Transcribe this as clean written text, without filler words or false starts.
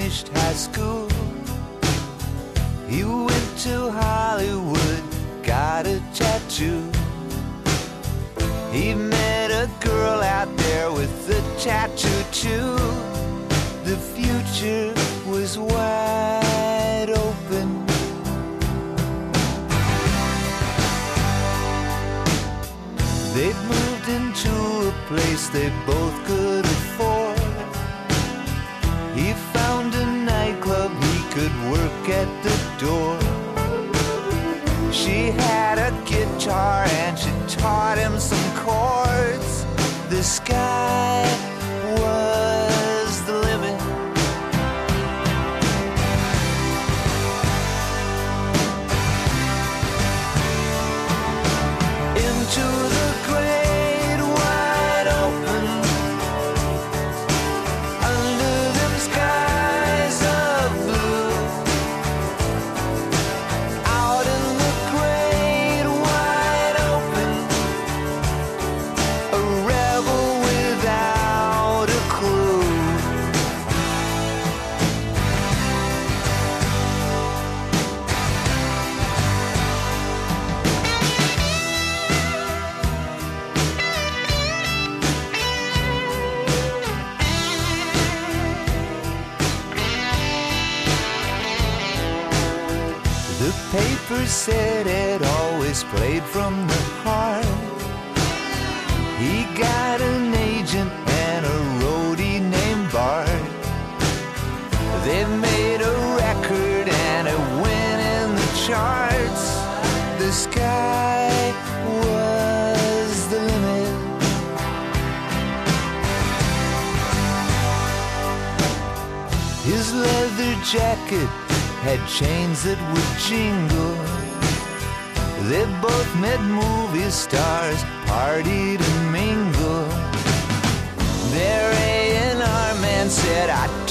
finished high school. He went to Hollywood, got a tattoo. He met a girl out there with a tattoo too. The future was wide open. They'd moved into a place they both could afford. He found a nightclub, he could work at the door. She had a guitar and she taught him some chords. The sky was the limit. Into the great wide open, under them skies of blue. Out in the great wide open, a rebel without a clue. The paper said it always played from the heart. He got an agent and a roadie named Bart. They made a record and it went in the charts. The sky was the limit. His leather jacket had chains that would jingle. They both met movie stars, partied and mingled. Their A&R man said, I